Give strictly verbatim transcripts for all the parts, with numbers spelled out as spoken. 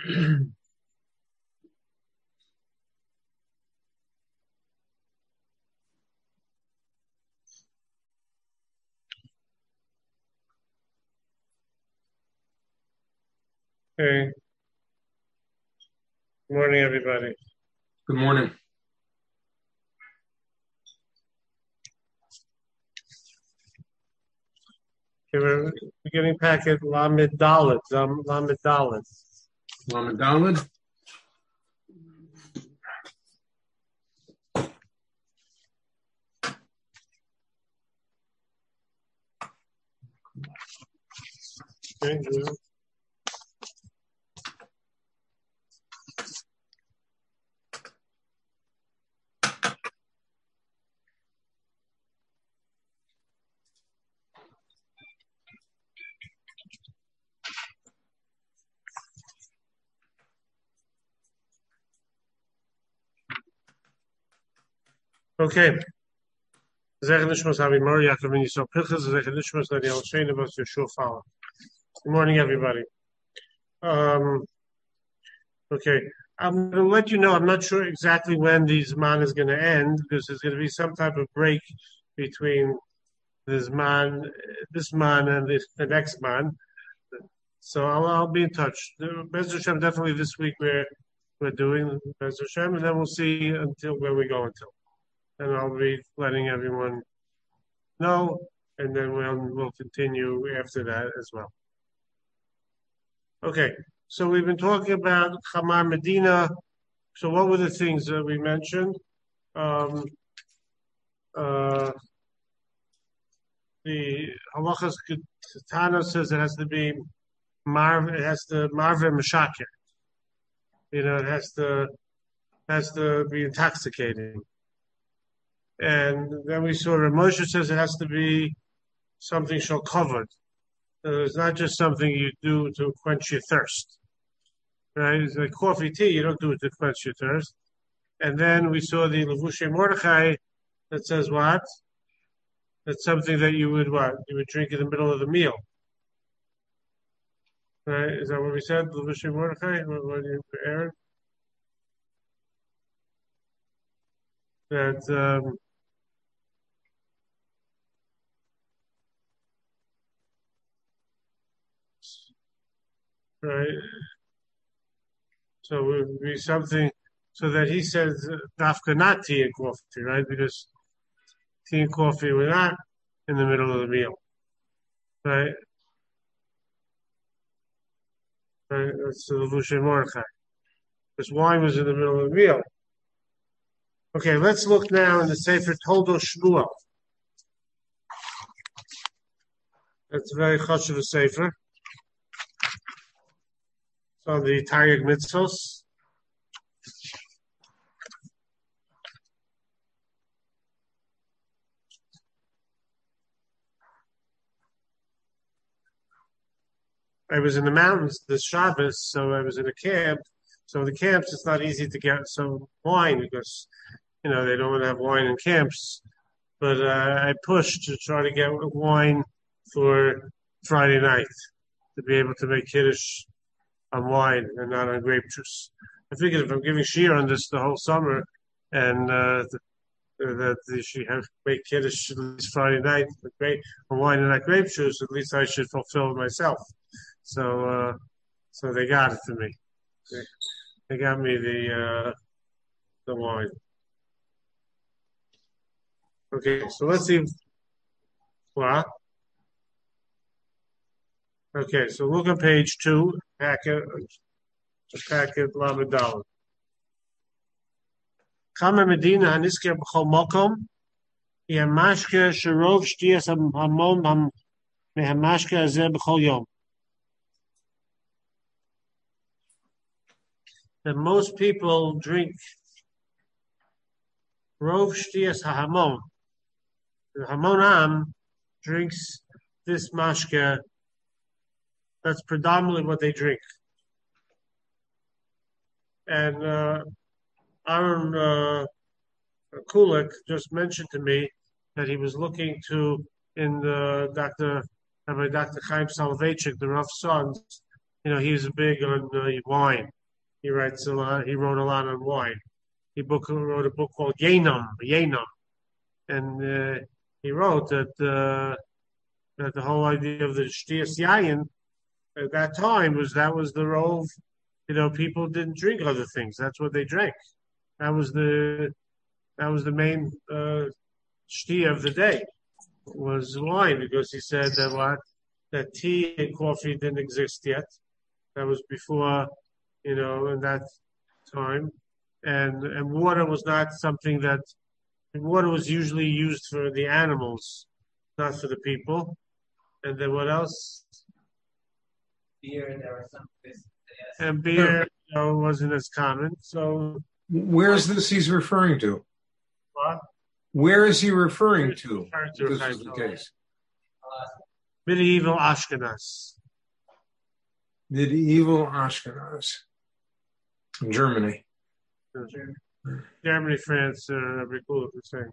Hey, good morning, everybody. Good morning. Okay, we're beginning packet Lamed Dalet, um, Lamed Dalet. Lamed Daled. Thank you. Okay. Good morning, everybody. Um, okay, I'm going to let you know. I'm not sure exactly when the Zman is going to end because there's going to be some type of break between this man, this man, and this, the next man. So I'll, I'll be in touch. Bez Hashem, definitely this week we're we're doing Bez Hashem, and then we'll see until where we go until. And I'll be letting everyone know, and then we'll we'll continue after that as well. Okay, so we've been talking about Chamar Medina. So what were the things that we mentioned? Um, uh, the Halachas Ketana says it has to be Marv. It has to Marve Meshaker. You know, it has to has to be intoxicating. And then we saw Rav Moshe says it has to be something shall covered. So it's not just something you do to quench your thirst. Right? It's like coffee, tea, you don't do it to quench your thirst. And then we saw the Levushe Mordechai that says what? That's something that you would what? You would drink in the middle of the meal. Right? Is that what we said? Levushe Mordechai? What, what do you, Aaron? That um, right? So it would be something so that he says dafka not tea and coffee, right? Because tea and coffee were not in the middle of the meal, right? Right? That's the Levushe Mordechai. Because wine was in the middle of the meal. Okay, let's look now in the Sefer Toldos Shmuel. That's a very chashuv Sefer. It's on the Taryag Mitzvos. I was in the mountains this Shabbos, so I was in a camp. So in the camps, it's not easy to get some wine because, you know, they don't want to have wine in camps. But uh, I pushed to try to get wine for Friday night to be able to make kiddush on wine and not on grape juice. I figured if I'm giving shear on this the whole summer and uh, that she have make kiddush at least Friday night with grape on wine and not grape juice, at least I should fulfill it myself. So, uh, so they got it for me. They, they got me the uh, the wine. Okay, so let's see. What? Okay, so look at page two, packet, packet Lamed Daled. Chama Medina hanisker b'chol mokom, yamashke sherov shtiyas hamon mehamashke azeh b'chol yom. That most people drink rov shtiyas hahamon. The hamonam drinks this mashke. That's predominantly what they drink. And uh, Aaron uh, Kulik just mentioned to me that he was looking to in the Doctor Rabbi Doctor Chaim Soloveitchik, the Rough Sons. You know, he was big on uh, wine. He writes a lot. He wrote a lot on wine. He book, wrote a book called Yenam, Yenam, and uh, he wrote that uh, that the whole idea of the Shtiyas Yayin at that time was that was the role. You know, people didn't drink other things. That's what they drank. That was the that was the main uh, Shtiyah of the day was wine, because he said that what that tea and coffee didn't exist yet. That was before, you know, in that time, and and water was not something that water was usually used for the animals, not for the people. And then what else? Beer, there were some yes. And beer, you know, wasn't as common. So where is this he's referring to? What? Where is he referring to? Referring to This is the case. Uh, Medieval Ashkenaz. Medieval Ashkenaz. In Germany. Germany, France, uh, every cool the same.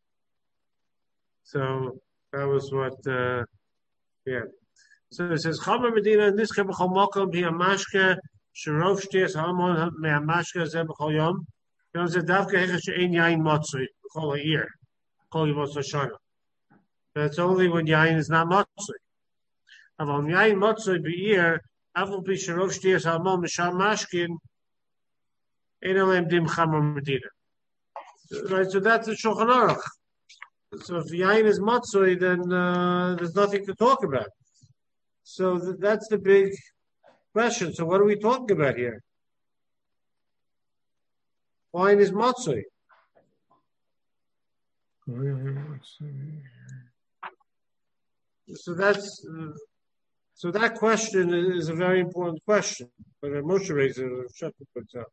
So that was what, uh, yeah. So it says, Chamer Medina, Niska b'chol mokom, hi amashke, sherov shtias hamon me amashke zeh b'chol yom. You know, it's a davke hecha she'ein yain motzui, b'chol ha'ir, b'chol yimos ha'shana. That's only when yain is not motzui. Aval yain motzui b'ir, avol pi sherov shtias hamon mishar mashkin, ein alem dim Chamer Medina. Right, so that's the Shulchan Aruch. So if yain is motzui, then uh, there's nothing to talk about. So th- that's the big question. So what are we talking about here? Wine is matzui. So that's uh, so that question is a very important question. But Moshe raises it, Shepard puts up.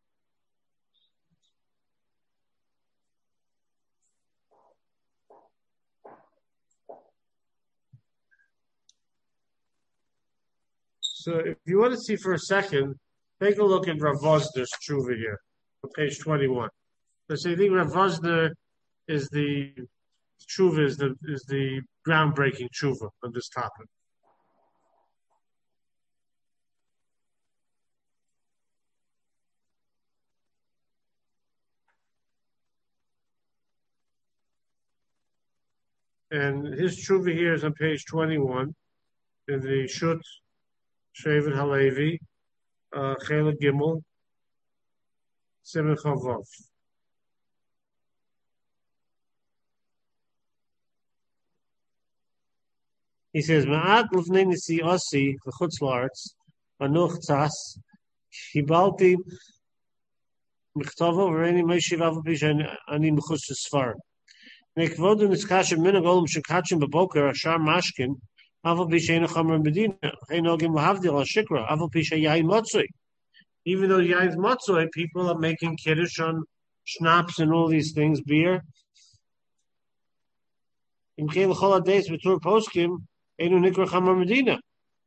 So if you want to see for a second, take a look at Rav Vosner's tshuva here, on page twenty-one. So you think Rav Vosner is the tshuva is the is the groundbreaking tshuva on this topic. And his tshuva here is on page twenty-one in the Shut Shevet Halevi, uh, Chela Gimel, Simen Chavav. He says, "Ma'at l'fnei nisi osi l'chutz la'aretz, anuch tzas, kibalti michtavo v'reini meishiv avu pisha ani mechutz l'sfar. Nekvodu nitzkashem minag olam shekachim b'boker ashar mashkin, avu pisha ena chamer medina, heinogim l'havdil ashikra, avu pisha yain motzui." Even though yain is motzui, people are making kiddush on schnapps and all these things, beer. In Chel Chol HaDeis v'tur poskim, Einu Nikra Chamer Medina.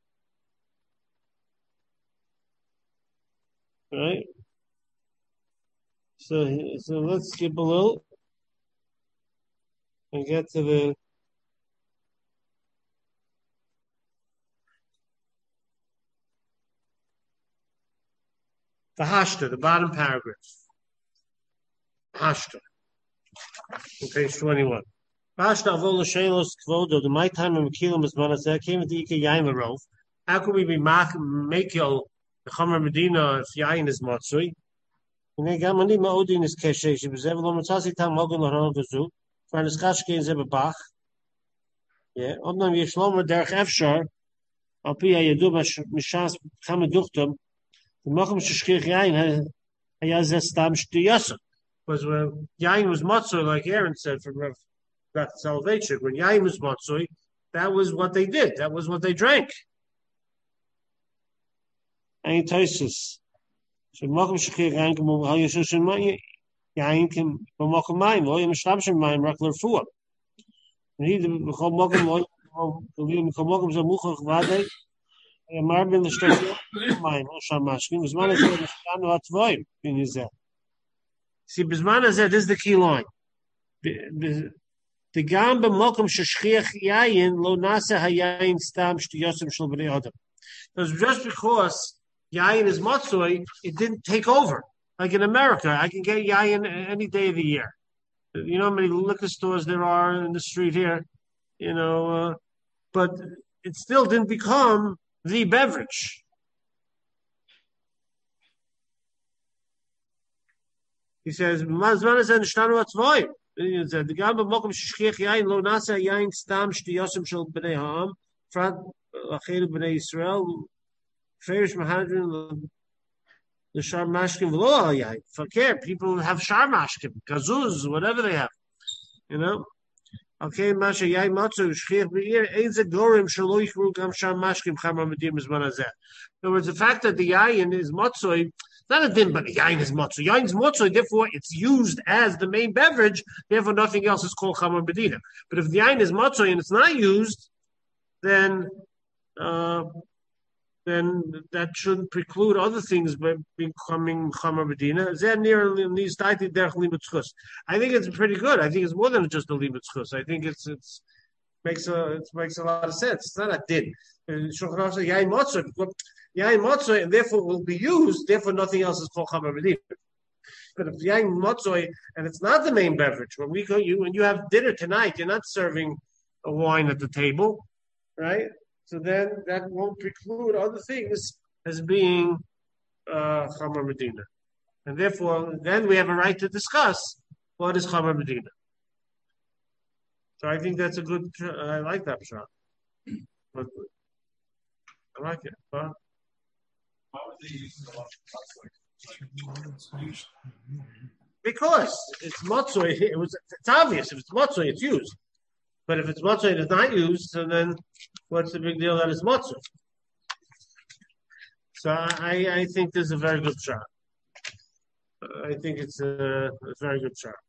Right? So, so let's skip a little and get to the the Hashta, the bottom paragraph. Hashta, on page twenty-one. Hashta avol l'sheilos kvodo, the my time in Mekilim is manaseh, came with the Ika Yain Larov. How could we be makil the Chamer Medina if Yain is matzui? And then Gamani Ma'odin is keshe, she was ever lomatasi tam hogan l'haron v'zu, for an iskashke in Zebabach. Yeah, Odnam Yeshlomer derech efshar, al pi ha'yadu mishas chamaduchtam, the Mocham Sheshchich Yain hayazeh stam shtiyasa. Because when Yain was matzui, like Aaron said from Rav That salvation. When Yain was matzui, that was what they did. That was what they drank. Ein Tosis. So Mokum Shechir Yain can move how you should Yain can Mokum Mayim. Lo Yom Shlabshim Mayim Rakler Fuah. And he the Mokum Lo Yom Mokum Zamuchach Vade. Yamar Ben the Shtof Mayim Lo Shamashkim. Bisman Azeh Nishkanu Atvoim in Yizeh. See, Bisman Azeh, this is the key line. The gam b'mokum sheshchiach yayin lo nasa hayayin stam shtiyosem shel bnei adam. Because just because yayin is matzoi, it didn't take over. Like in America, I can get yayin any day of the year. You know how many liquor stores there are in the street here, you know, uh, but it still didn't become the beverage. He says, "Mazman is an shtanu atzvoy." He said, "The gam b'mokum shchiach yayin lo nasa yayin stam shtiyosim shel bnei ha'am frat lachelu bnei Yisrael freish mahadrin the shar mashkim v'lo yayin." Fakir people have shar mashkim, kazuz, whatever they have, you know. Okay, masha yayin matzu shchiach b'ir ein ze gorim shelo yichru gam shar mashkim chamar medim zman hazeh. In other words, the fact that the yayin is matzoi. Not a din, but the yain is matzoi. Yain is matzoi, therefore it's used as the main beverage, therefore nothing else is called chamar bedina. But if the yain is matzoi and it's not used, then uh, then that shouldn't preclude other things by becoming chamar bedina. I think it's pretty good. I think it's more than just a limitz. I think it's it's makes a it makes a lot of sense. It's not a din. Yain matzoi. Yain matzoi, and therefore will be used, therefore nothing else is called chamar bedina. But if yain matzoi, and it's not the main beverage, when we go, you when you have dinner tonight, you're not serving a wine at the table, right? So then that won't preclude other things as being uh, chamar bedina. And therefore, then we have a right to discuss what is chamar bedina. So I think that's a good, I like that shot. But I like it. But, because it's matzoi, it was. It's obvious if it's matzoi, it's used. But if it's matzoi and it's not used, so then what's the big deal that it's matzoi? So I, I think this is a very good shot. I think it's a, a very good shot.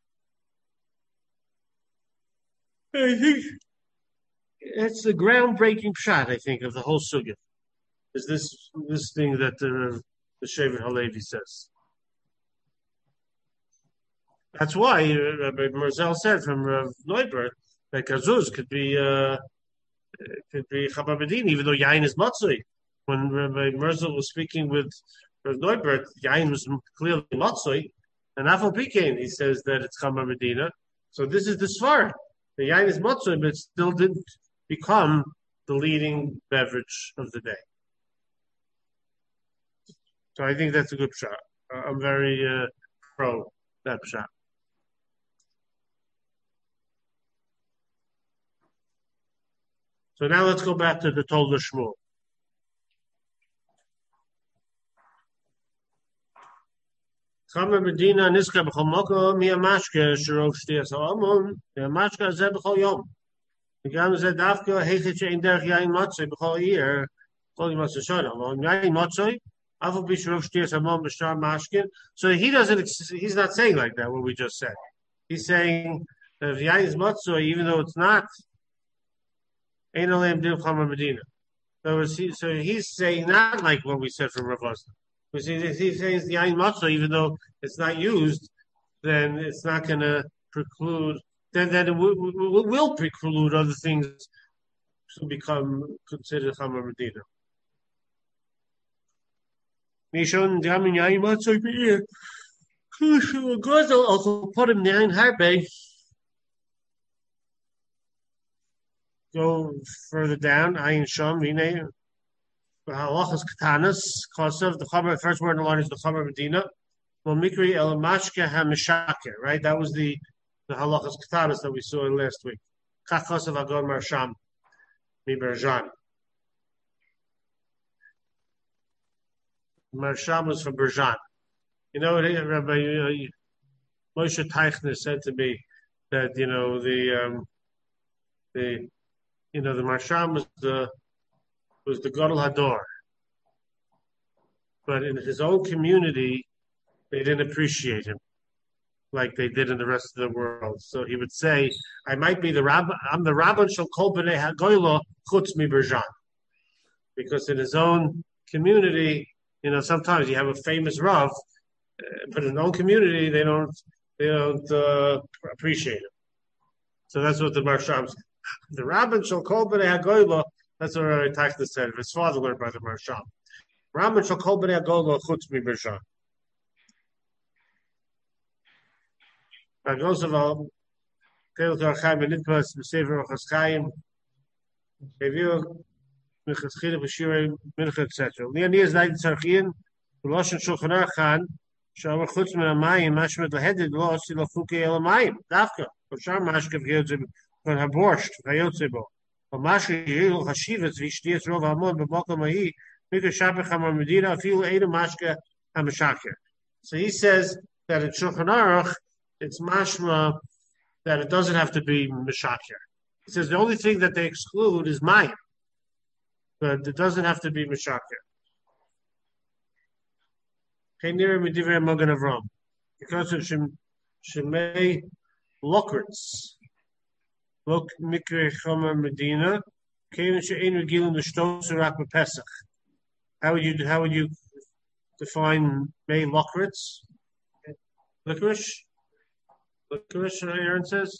I think it's the groundbreaking shot. I think of the whole sugya. Is this this thing that uh, the Shevet Halevi says? That's why uh, Rabbi Merzel said from Rav Neubert that kazuz could be uh, could be chamar bedina, even though yain is matzoi. When Rabbi Merzel was speaking with Rav Neubert, yain was clearly matzoi, and afal pikein he says that it's chamar bedina. So this is the svar. The yain is matzoi, but it still didn't become the leading beverage of the day. So I think that's a good shot. I'm very uh, pro that shot. So now let's go back to the Tolda Shmuel. Chamar bedina niska b'chol mokom hi hamashke sherov shtiyas ha'amon hamashke hazeh b'chol yom. V'gam zeh dafka heichet she'ein derech yain matzoi b'chol iyar kol yom ha'sashon. Amon yain matzoi so he doesn't. He's not saying like that. What we just said. He's saying that if yain is matzoi, even though it's not, ein aleim din chamar bedina. So he's saying not like what we said from Rav Osna. He's saying the yain matzoi, even though it's not used, then it's not going to preclude. Then then it will, will preclude other things to become considered chamar bedina. Mishon gamin yain matzoi be'ir. Gozel also put him yain harbe. Go further down. Ayin sham v'nei halachas katanas. Kosav the chamer. First word in the line is the chamer bedina. Well, mikri el mashke hamishake. Right. That was the the halachas katanas that we saw in last week. Kach kosav agon marsham mi berjan. Marsham was from Berjan. You know, Rabbi uh, Moshe Teichner said to me that you know the um, the you know the Marsham was the was the Gadol Hador, but in his own community they didn't appreciate him like they did in the rest of the world. So he would say, "I might be the Rabbi. I'm the Rabban Shel Kol Bnei Hagoyla Chutz Mi Berjan," because in his own community. You know, sometimes you have a famous Rav, uh, but in their own community they don't they don't uh, appreciate him. So that's what the Marsham said. The Rabban shall call Bnei Hagoyla. That's what Rabbi Teichner said. His father learned by the Marsham. Raman shall kol b'nei agol chutz mibershan. Agosaval, Kel Tarchaim Benitpas, Sefer Chaschayim, Review, Michaschid Bashir, Mincha, et cetera. Leonidas Night Sarchian, Loshan Shulchan Aruch, Shalom Chutz Min Hamayim, Mashmet Lahedid, Lo Osi Lafuke El Hamayim, Dafka, Koshar Mashkev Yotzim, Von Haborsht, Hayotzebo, Von Mashkev Yil Hashivas, Vishtias Rov Hamon, Bebokam Ahi, Mika Shapech Hamar Medina, Afil Edu Mashke Hamashakir. So he says that in Shulchan Aruch, it's mashma that it doesn't have to be mishakir. He says the only thing that they exclude is mayim, but it doesn't have to be mishakir. Kenir Medivrei Magen Avram, because of Shemei Lokritz, Lok Mikre Chomer Medina, came Shein Regilim the Shtos Rak Pesach. How would you how would you define May Lokritz? Licorice? Licorice, Aaron says.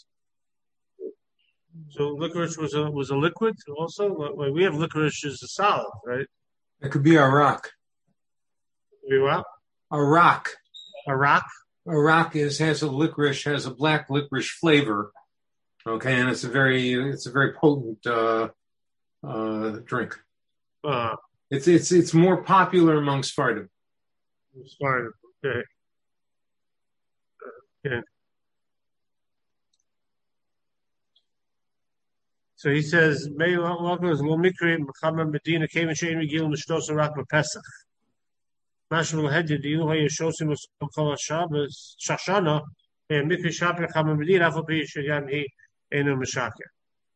So licorice was a was a liquid also. Well, we have licorice as a solid, right? It could be a rock. We what? A rock. A rock. A rock is has a licorice, has a black licorice flavor. Okay, and it's a very it's a very potent uh, uh, drink. Uh, it's it's it's more popular among Sfardim. Sfardim. Okay. Okay. So he says, "May welcome as lo mikri Muhammad Medina came and shein regil mishtos arak b'Pesach. Mashmal hedid ilu hayeshosim uskol Shabbos Shashana and mikri shapir Muhammad Medina afal pi sheyam he enu mishakir."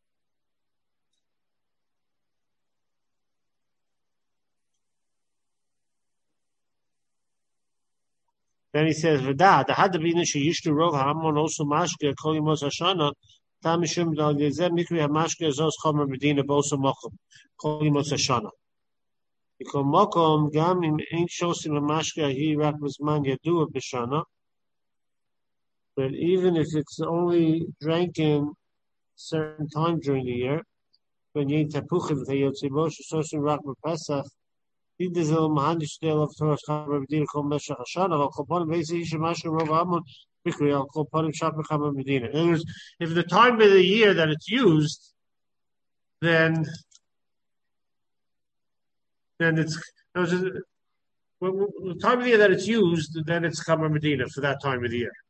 Then he says, "V'da the had bina sheyishtu rov hamon also mashke kol yemos Hashana." Tamishum dal yezem mikri hamashke zos chomer medina boso mokum kol yemos Hashana. Because mokum gam im ein shosim hamashke he rak b'zman yadua b'shana. But even if it's only drank in certain time during the year, when yin tapuchim v'yotzibo shosim rak b'Pesach, dizel mahandish del of Torah chomer medina kol meshach Hashana. Al kolpon v'yisi shemashke rov hamon. In other words, if the time of the year that it's used, then then it's the time of the year that it's used, then it's Chamer Medina for that time of the year.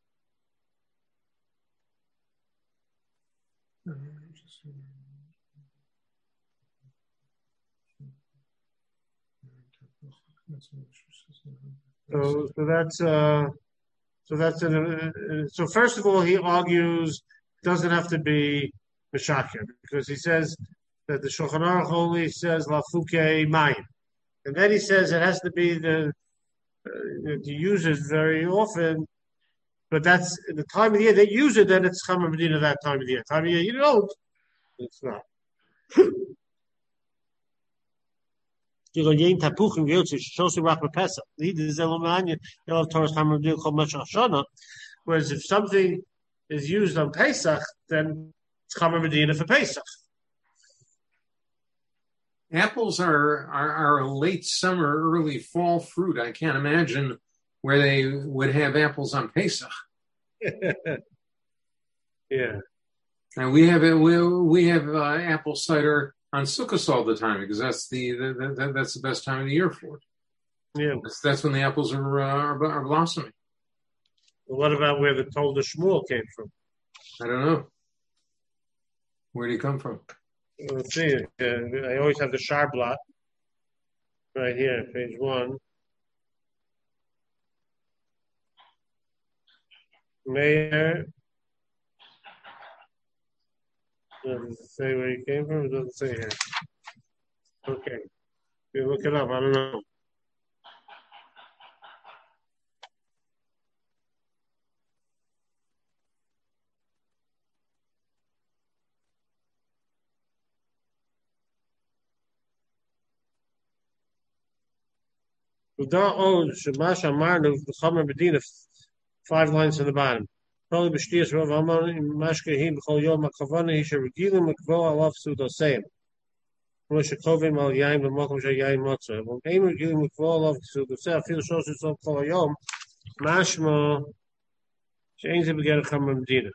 So, so that's uh. So that's an, uh, so. First of all, he argues it doesn't have to be Meshakir because he says that the Shulchan Aruch only says Lafuke Mayim, and then he says it has to be the uh, to use it very often, but that's the time of the year they use it. Then it's Chamer Medina that time of the year. Time of the year you don't, it's not. If Whereas if something is used on Pesach, then it's Chamer Medina for Pesach. Apples are, are are a late summer, early fall fruit. I can't imagine where they would have apples on Pesach. Yeah, and we have we we have uh, apple cider on Sukkot all the time because that's the, the, the that's the best time of the year for it. Yeah, that's, that's when the apples are, uh, are are blossoming. Well, what about where the Tolda Shmuel came from? I don't know. Where did he come from? Let's see. Uh, I always have the Sharblat right here, page one. Mayor. Doesn't say where he came from. It doesn't say here. Okay. You look it up. I don't know. Five lines to the bottom. Probably b'shtias rov hamon im mashkehim b'chol yom hakavana he sheregilim l'kvo alav sudoseim. Moshe Kovim al Yain b'Mokom Shel Yain Motzah. When Eimer Gilim Mikvol of Sugusel Fil Shos Yisrael Kol Hayom Mashmo Shein Ze Beger Chama Medina.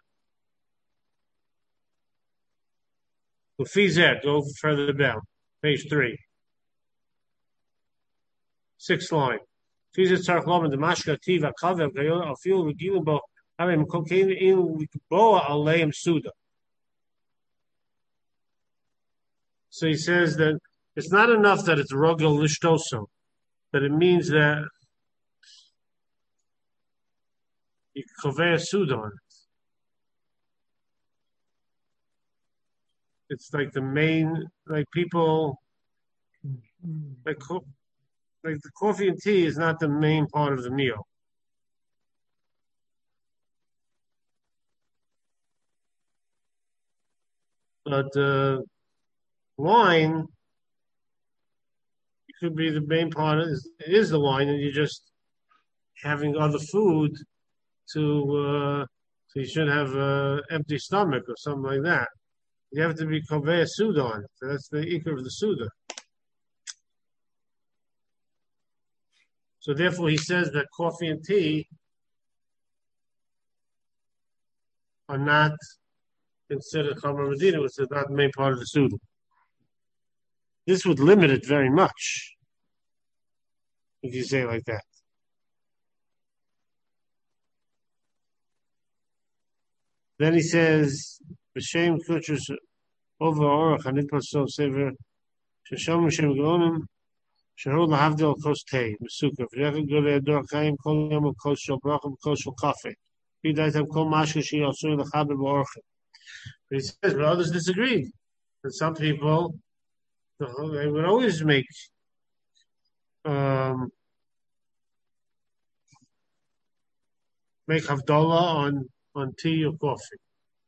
Ufizet, go further down, page three, sixth line. Ufizet Tzarech Lomad Demashka Tiva Kavev Gayon Afil Regilim Bo Havim Kokain In Boa Aleim Suda. So he says that it's not enough that it's rogel lishtoso, but it means that you convey a suda on it. It's like the main, like people, like like the coffee and tea is not the main part of the meal. But uh, wine, it could be the main part. Is it is the wine, and you're just having other food to, uh, so you shouldn't have an empty stomach or something like that. You have to be konvei suda on it. So that's the ikar of the suda. So therefore, he says that coffee and tea are not considered Chomer Medina, which is not the main part of the suda. This would limit it very much, if you say it like that. Then he says, "B'shem kuchus over orach hanitpos so sever sheshom Hashem geonim shehol lahavdil kos tei mesukah v'yachid golei ador chaim kol yom kos shel brachim kos shel kafe v'yidaitam kol mashke she yasur lachaber b'orchim." But he says, but others disagree. And some people, they would always make um, make havdalah on on tea or coffee.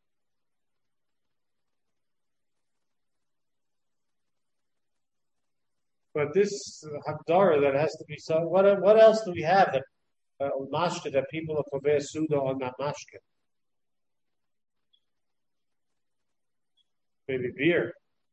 But this havdalah that has to be so. What what else do we have that uh, mashke that people are konvei suda on that mashke? Maybe beer.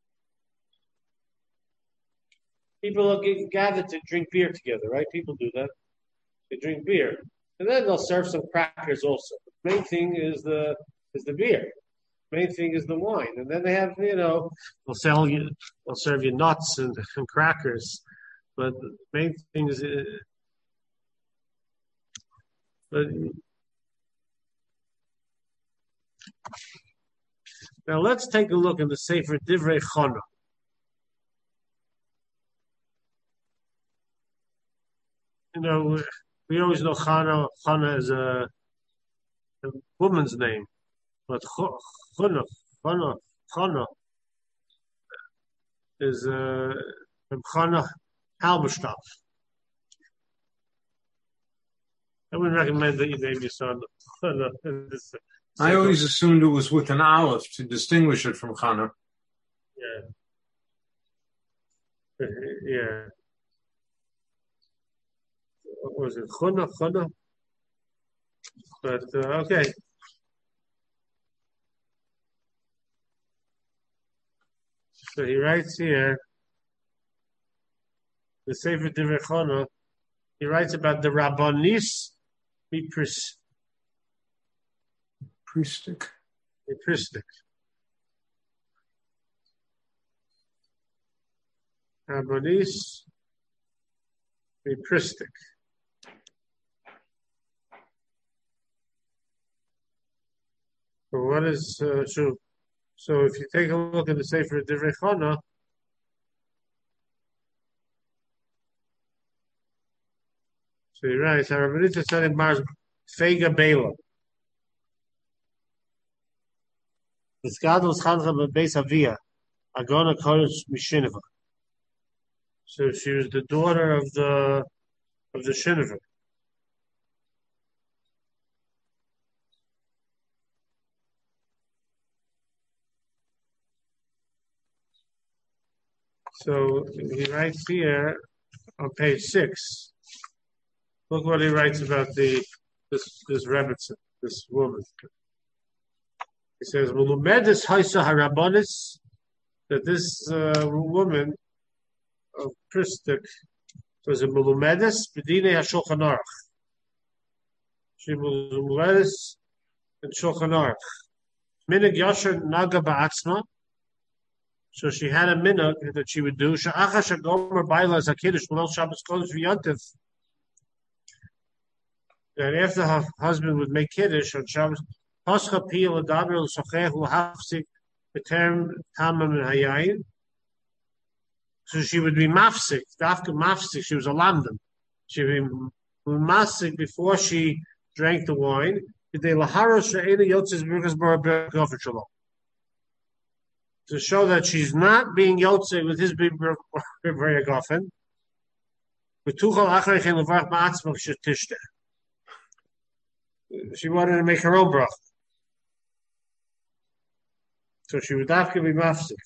People are getting gathered to drink beer together, right? People do that. They drink beer, and then they'll serve some crackers also. The main thing is the is the beer. The main thing is the wine, and then they have, you know, they'll sell you, they'll serve you nuts and, and crackers, but the main thing is. Uh, but now let's take a look at the Sefer Divrei Chana. You know, we always know Chana. Chana is a, a woman's name, but Chana, Chana, Chana is a uh, Chana Halberstadt. I would recommend that you name your son Chana. I always assumed it was with an aleph to distinguish it from Chana. Yeah. Yeah. What was it? Chana, Chana? But, uh, okay. So he writes here, the Sefer Divrei Chana, he writes about the Rabbanis Mipris. Pristic. Pristic. Rabbanis Pristic. So what is uh, so? So if you take a look at the Sefer Divrei Chana, so he writes, "Rabbanit said in Mars Fega Bela." The Skados Chancha Beis Avia, Agona Kodesh Mishineva. So she was the daughter of the of the Shinover. So he writes here on page six. Look what he writes about the this this Rebbitzin, this woman. He says, "Mulumedes haisa harabonis that this uh, woman of Pristic was a Mulumedes B'dinei HaShulchan Aruch. She was a Mulumedes in Shulchan Aruch. Minig Yasher Naga Ba'atzma. So she had a minog that she would do. She'acha shegomer baila as a kiddush l'el Shabbos kodesh v'yontif. And after her husband would make kiddush on Shabbos, pascha pi l'daber l'socheh l'hafsik b'terem tamam and hayayin. So she would be mafsik, dafka mafsik. She was a lamdan. She would be mafsik before she drank the wine. B'dei laharos she'ena yotzes b'rukas bar b'gofer shalom. To show that she's not being yotze with his very often. She wanted to make her own bracha. So she would have to be mafsik.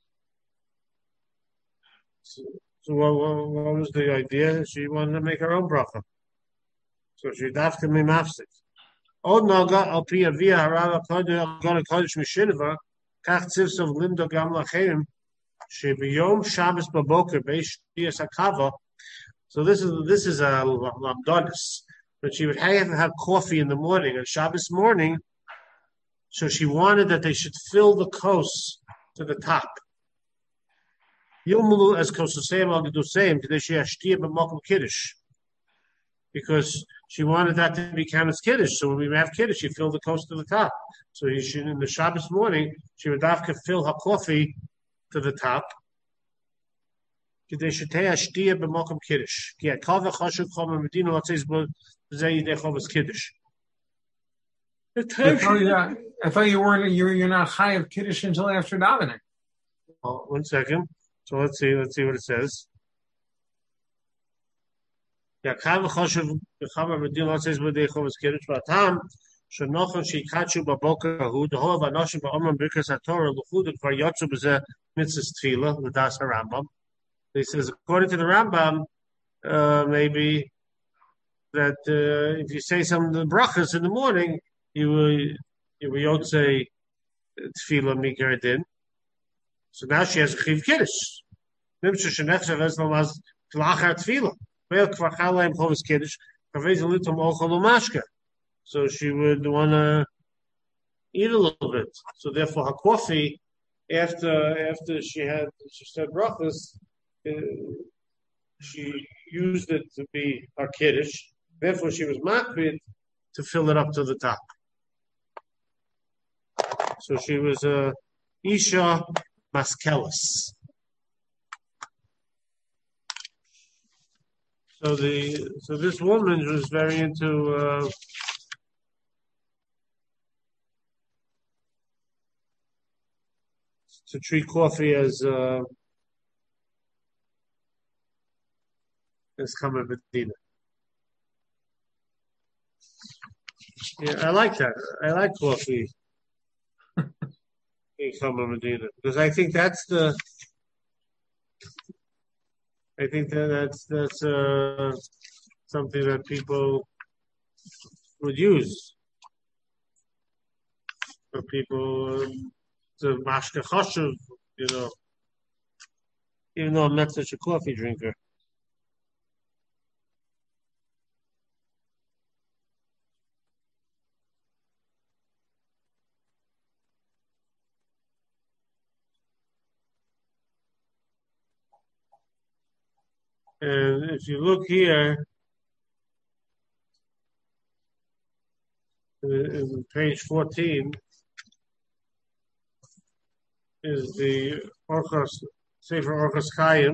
So, so what, what, what was the idea? She wanted to make her own bracha. So she'd have to be mafsik. Od naga al pi avia harava kodesh kodesh mishinava. Kach tzivsov limdo gam lachem shebiyom Shabbos baboker beishtiyas hakava. So this is this is a lamdonis, but she would have to have coffee in the morning on Shabbos morning. So she wanted that they should fill the kos to the top. Yilmulu as kosaseim al geduseim today she hashtiyah b'mokum kiddush, because she wanted that to become as kiddush. So when we have kiddush, she filled the kos to the top. So you should, in the Shabbos morning, she would have to fill her coffee to the top. Kiddush. I thought you, I thought you weren't you're you're not high of kiddush until after davening. Oh, one second. So let's see. Let's see what it says. Yeah, Shenochon sheikachu baboker hu the whole of anoshim ba'omram birkas haTorah l'chuduk var yotzu b'zeh mitzvahs tefillah l'das harambam. He says according to the Rambam, uh, maybe that uh, if you say some of the brachas in the morning, you will you will yotze tefillah mikar din. So now she has a chiv kiddush. Nimshu shenechshav es lamaz t'lachar tefillah. Ve'el kvar chalaim chovas kiddush kavez litom ochol u'mashka. So she would want to eat a little bit. So therefore, her coffee, after after she had she said brachas, uh, she used it to be her kiddush. Therefore, she was makbid to fill it up to the top. So she was a uh, isha maskelis. So the so this woman was very into. Uh, to treat coffee as uh, as Kamer Medina. Yeah, I like that. I like coffee in Kamer Medina because I think that's the. I think that that's that's uh, something that people would use for people. Um, The mashke chashuv, you know, even though I'm not such a coffee drinker. And if you look here, in page fourteen, is the Orchos, Sefer Orchos Chaim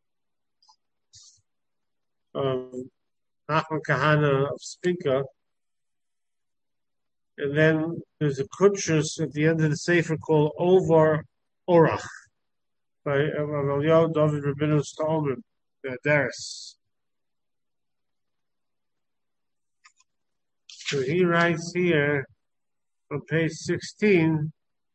of Nachman Kahana of Spinka. And then there's a Kutchus at the end of the Sefer called Over Orach by Amalio David Rabbeinu Stolman, the Daris. So he writes here on page sixteen,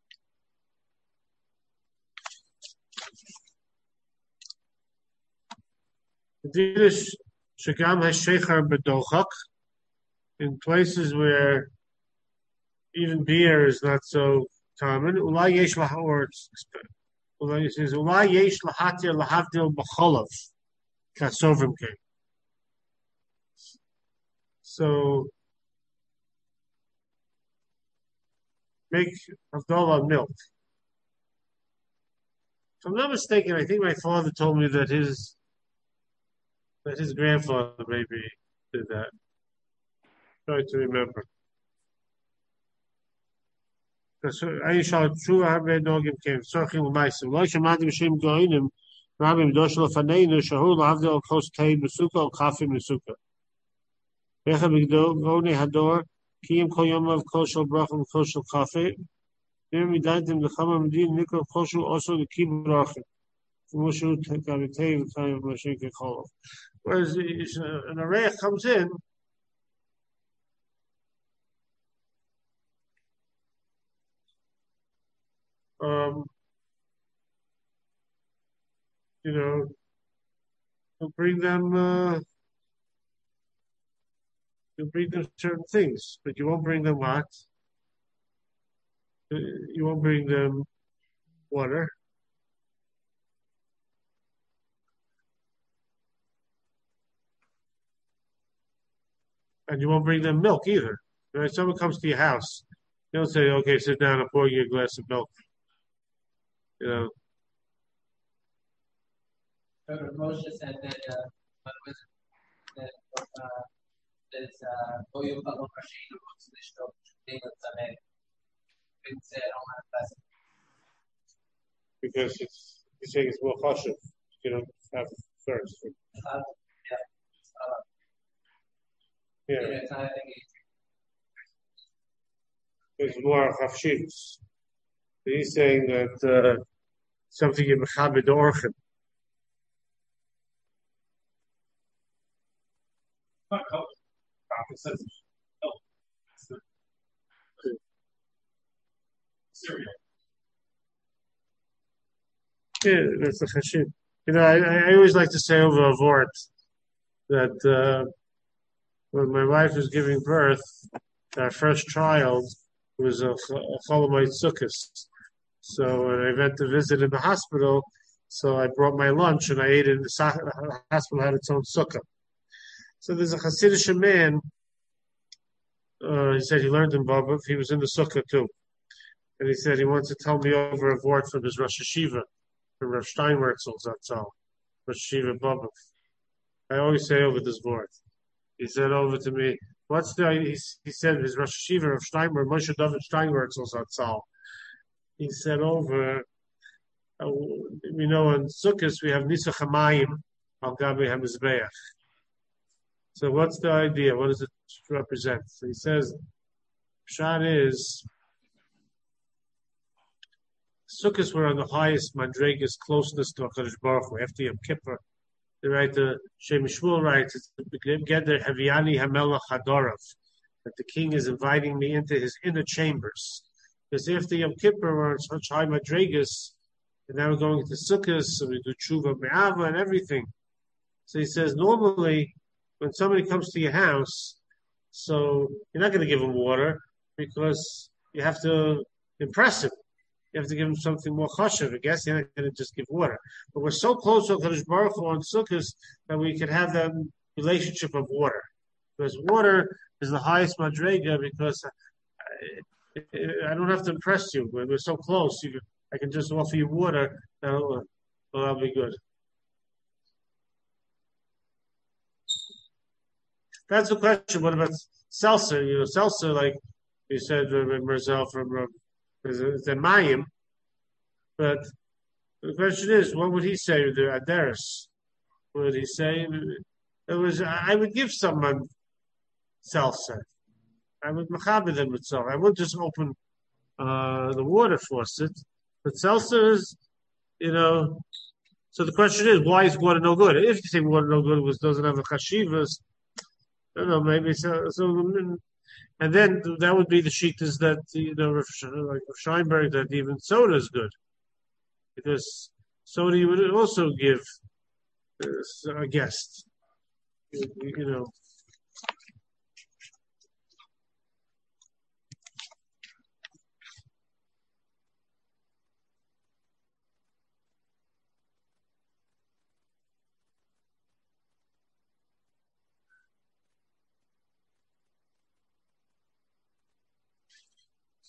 Didish Shagam HaShechar B'dochak, in places where even beer is not so common. Ulay Yesh or Well, he says, "Why yesh lahatir lahavdil b'cholav kasovim ke?" So make Havdalah milk. If I'm not mistaken, I think my father told me that his that his grandfather maybe did that. Try to remember. I shall true have nogim came. Sorchim u'maisim. Lo shamadim shem goinim. Rabim doshel faneinu shahul havdil kos tei besuka or kafim besuka. Recha bigdo goni hador kiyim kol yom of koshel brachim koshel kafe. There we died them the Chama Medin Nikol Koshu also the Kibur Rachim. Mushu Tekamitei time of Mashik Cholov. Whereas an array comes in, um, you know, you bring them, uh, you bring them certain things, but you won't bring them what? You won't bring them water. And you won't bring them milk either. When someone comes to your house, you don't say, okay, sit down and pour you a glass of milk. You know. So Moshe said that uh, what was it? That uh, there's uh, Oyo Baba Machine wants to show David Samek. Didn't say I don't want to pass it. Because it's you're saying it's more chashuv. You don't have thirst. Uh, yeah. Uh, Yeah. yeah, it's not a thing. It's more chafshivs. He's saying that uh, something in Mechabed Orchim. Yeah, that's the chashiv. You know, I, I always like to say over a vort that uh, when my wife was giving birth, our first child was a, a Cholomite Sukkos. So when I went to visit in the hospital, so I brought my lunch and I ate it in the, the hospital had its own sukkah. So there's a Hasidic man, uh, he said he learned in Bobov, he was in the sukkah too. And he said he wants to tell me over a word from his Rosh Hashiva, from Rav Steinwurzel's, that's all. Rosh Hashiva Bobov. I always say over this word. He said over to me, what's the, he, he said his Rosh Hashiva of Steinwurzel, Moshe David Steinwurzel's, that's all. He said over, uh, we know in Sukkot we have Nisach HaMayim al Gabi HaMizbeach. So what's the idea? What does it represent? So he says, Pshat is, Sukkot were on the highest Madregas closeness to HaKadosh Baruch Hu, after Yom Kippur. They write, the Shem Shmuel writes, it's Geder Haviani Hamelach Hadorav, that the king is inviting me into his inner chambers. Because after Yom Kippur, we're on such high Madregas, and now we're going to Sukkot, so we do Tshuva Me'ava and everything. So he says, normally, when somebody comes to your house, so you're not going to give him water, because you have to impress him. You have to give him something more chashuv. I guess you're not going to just give water. But we're so close to HaKadosh Baruch Hu on Sukkot that we can have that relationship of water. Because water is the highest madrega, because I, I don't have to impress you. We're so close. You, I can just offer you water. That'll, well, that'll be good. That's the question. What about seltzer? You know, seltzer, like you said, Merzel from it's a mayim. But the question is, what would he say to the Adaris? What would he say? It was, I would give someone seltzer. I would mechaber them with seltzer. I wouldn't just open uh, the water faucet. But seltzer is, you know, so the question is, why is water no good? If you say water no good was doesn't have the chashivas, I don't know, maybe so, so. And then that would be the shittas that, you know, like Scheinberg, that even soda is good. Because soda you would also give uh, a guest, you, you know.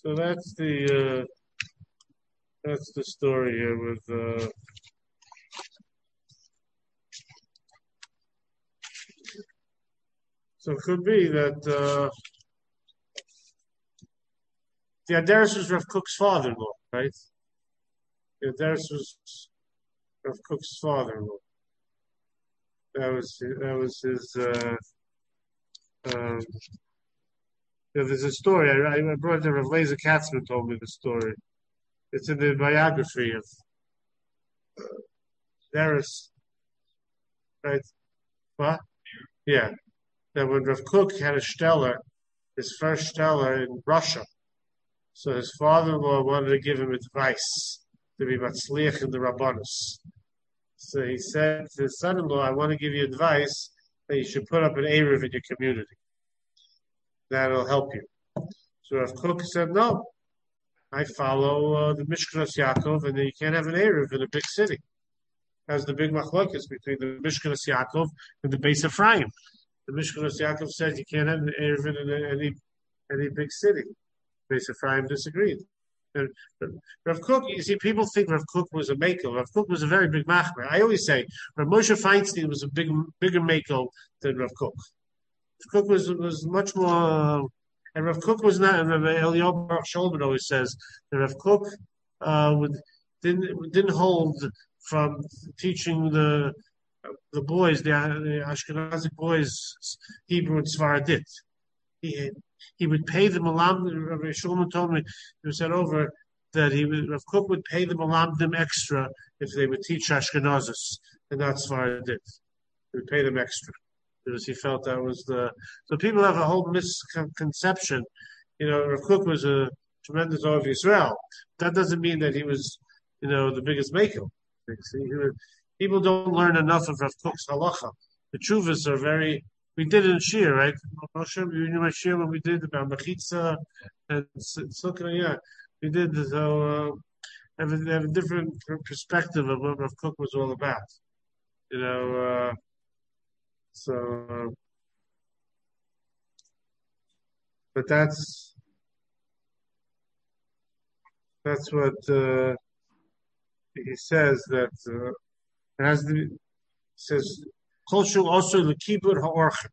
So that's the uh, that's the story here with. Uh, so it could be that uh, the Adaris was Rav Kook's father-in-law, right? The Adaris was Rav Kook's father-in-law. That was that was his. Uh, um, yeah, there's a story. I, I brought it. Rav Lezer Katzman told me the story. It's in the biography of Adaris, right? What? Yeah. That when Rav Kook had a stellar, his first stellar in Russia, so his father-in-law wanted to give him advice to be matzliach in the Rabbanus. So he said to his son-in-law, I want to give you advice that you should put up an Eruv in your community. That'll help you. So Rav Kook said, no, I follow uh, the Mishkanos Yaakov, and you can't have an Eruv in a big city. That's the big machlokes between the Mishkanos Yaakov and the Beis Ephraim. The Mishkanos Yaakov says you can't have an Eruv in any, any big city. Beis Ephraim disagreed. And Rav Kook, you see, people think Rav Kook was a makel. Rav Kook was a very big machmer. I always say Rav Moshe Feinstein was a big, bigger makel than Rav Kook. Rav Kook was was much more, and Rav Kook was not. And Rav Eliyahu Baruch Sholman always says that Rav Kook uh, would, didn't didn't hold from teaching the the boys, the, the Ashkenazic boys, Hebrew and Svaradit. He he would pay the malam. Rabbi Shulman told me he said over that he would, Rav Kook would pay the malamdim extra if they would teach Ashkenazis and not Svaradit. He would pay them extra because he felt that was the. So people have a whole misconception. You know, Rav Kook was a tremendous Ohev Yisrael. That doesn't mean that he was, you know, the biggest maker. People don't learn enough of Rav Kook's halacha. The chuvas are very. We did it in Shir, right? Moshe, you knew my Shir when we did about Mechitza and Sukkah, yeah. We did, so uh, have, a, have a different perspective of what Rav Kook was all about. You know, uh, so, uh, but that's, that's what uh, he says that, uh, it has the, says, Kolshu also the kibbut ha'orchim.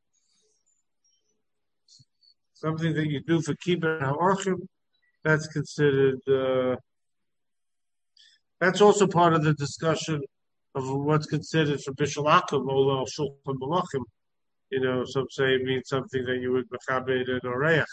Something that you do for kibbut ha'orchim, that's considered. Uh, that's also part of the discussion of what's considered for Bishul Akum, Ola Shulchan Malachim. You know, some say it means something that you would mechabed an oreach.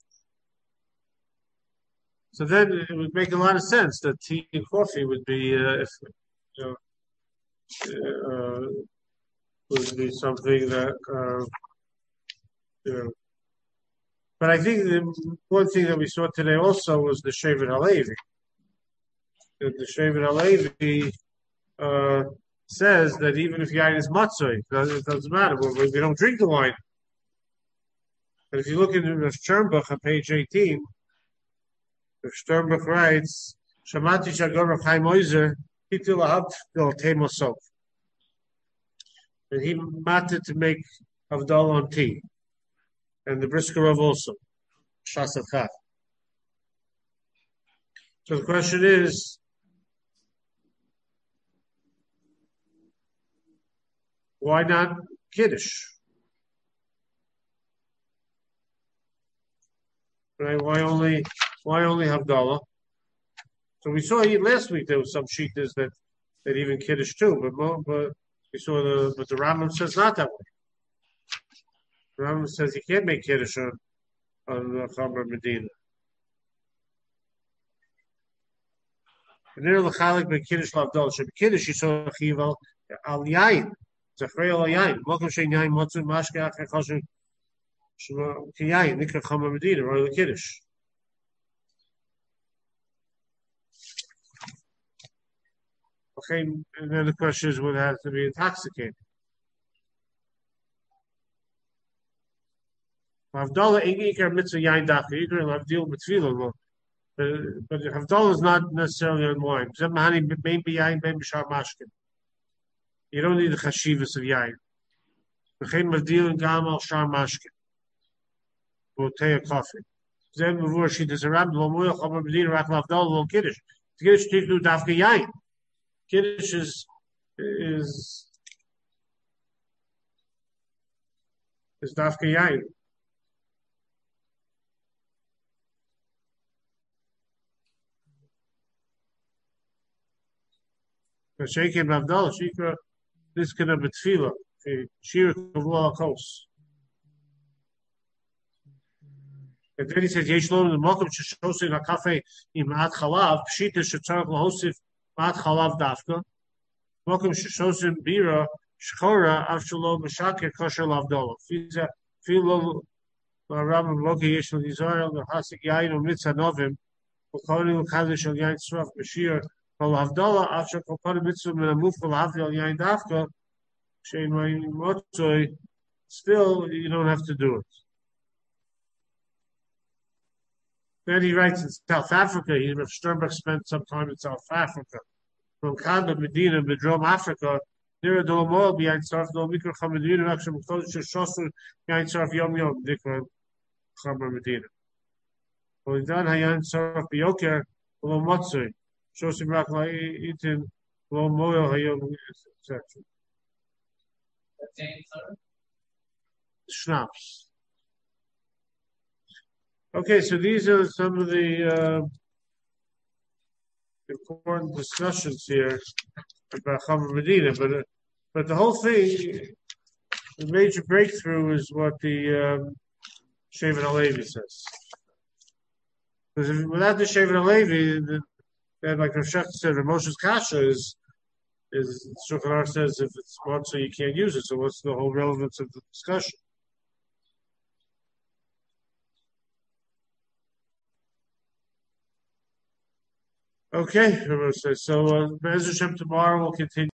So then it would make a lot of sense that tea and coffee would be, uh, if you know. Uh, would be something that, uh, you know. But I think the one thing that we saw today also was the Shevet Halevi. The Shevet Halevi uh, says that even if yain is matzoi, it doesn't matter. We, we don't drink the wine. But if you look in the Sternbuch on page eighteen, the Sternbuch writes, Shamati Shagor Rav Chaim Oizer, Hitil Ahav Del Temosov. And he matted to make Havdalah on tea. And the Briskerov also. Shas Chaf. So the question is, why not Kiddush? Right? Why only why only Havdalah? So we saw last week there was some shittas that, that even Kiddush too, but but we saw the, but the Rambam says not that way. The Rambam says you can't make Kiddush on, on the Chamer Medina. And there the Chalik by Kiddush Lavdol. Should be Kiddush, you saw Chival al Yain. Zachrei al Yain. Welcome Shein Yain, Motzun, Mashke, Achre, Choshen, Shema, Yain, Nikra Chamer Medina, or the Kiddush. Okay, and then the question is, would it have to be intoxicated? Havdalah ikar mitzvah yain dacha. You can have deal with tefillah, but Havdalah is not necessarily on wine. You don't need the chashivas of yain. V'chein mavdil gam al shar mashkin. Botea coffee. Then before she does a ram, lo moyo chamer medina rak lavdal lo kiddush. Kiddush tiknu dafka yain. Kiddush is is is dafka yain. Sheikh and Abdallah, Shikra, this can have a tefillah. Shir kavua kos. And then he says, Yesh lo the mokum shoshin hakafe im at chalav pshita shetzarach lahosif at chalav dafka mokum shoshin bira shchora avshalo b'shaker kosher lavdolo. Fiza filo rabam loki yesh lo nizar the hasik yain o mitzah novim v'konim l'kadosh al yain tzraf b'shir lavdolo avshal kokonim mitzvah menamuf l'havdil yain dafka shein my motzoi. Still, you don't have to do it. Then he writes in South Africa. He, Sternberg spent some time in South Africa. From Kanda, Medina, Medrom, Africa, near a Dolomol, behind Sarf, Dolomikra, Chamadina, Action, Mkodesh, Shosur, behind Sarf, Yom Yom, Dikra, Chamar, Medina. When done, Hayan Sarf, Bioker, Lomotsui, Shosim Rakla, Eaton, Lomoyo, Hayom, et cetera. Schnapps. Okay, so these are some of the uh, important discussions here about Chamer Medina, but uh, but the whole thing, the major breakthrough is what the um, Shevet HaLevi says. Because if, without the Shevet HaLevi, the, then like Rav Shechter said, Rav Moshe's Kasha is is Shulchan Aruch says if it's one, so you can't use it. So what's the whole relevance of the discussion? Okay, so uh, Be'ez Hashem tomorrow we'll continue.